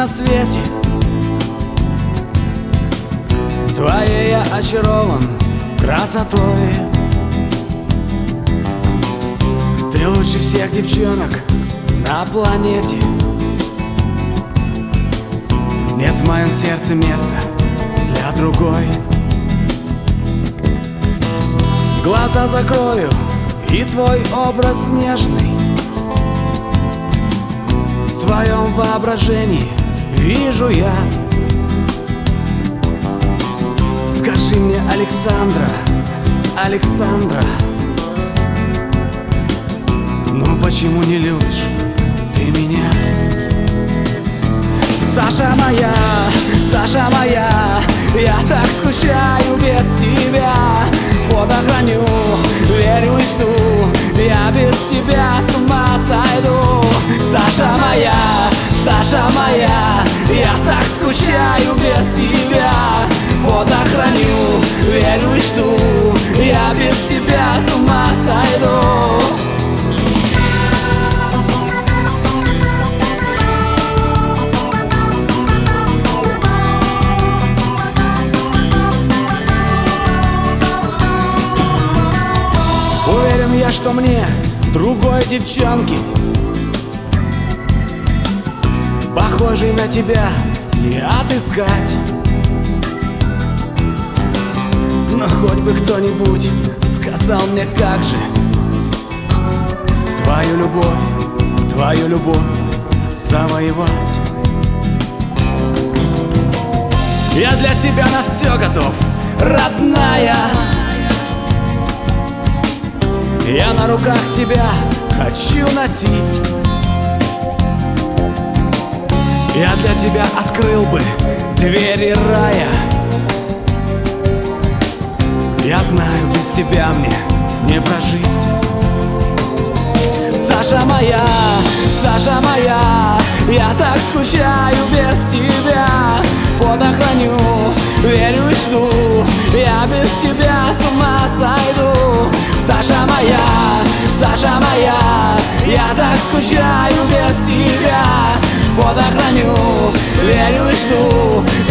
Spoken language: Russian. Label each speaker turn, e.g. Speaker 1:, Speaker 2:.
Speaker 1: на свете твоей я очарован красотой. Ты лучше всех девчонок на планете. Нет в моем сердце места для другой. Глаза закрою, и твой образ нежный в своем воображении вижу я. Скажи мне, Александра, Александра, ну почему не любишь ты меня? Саша моя, Саша моя, я так скучаю без тебя. Фото храню, верю и жду, я без тебя с ума сойду. Саша моя, Саша моя, я так скучаю без тебя. Фото храню, верю и жду, я без тебя с ума сойду. Уверен я, что мне другой девчонки, похожей на тебя, не отыскать. Но хоть бы кто-нибудь сказал мне, как же твою любовь завоевать. Я для тебя на все готов, родная. Я на руках тебя хочу носить. Я для тебя открыл бы двери рая. Я знаю, без тебя мне не прожить. Саша моя, Саша моя, я так скучаю без тебя. Фото храню, верю и жду, я без тебя с ума сойду. Саша моя, Саша моя, я так скучаю без тебя. Фото храню, верю и жду,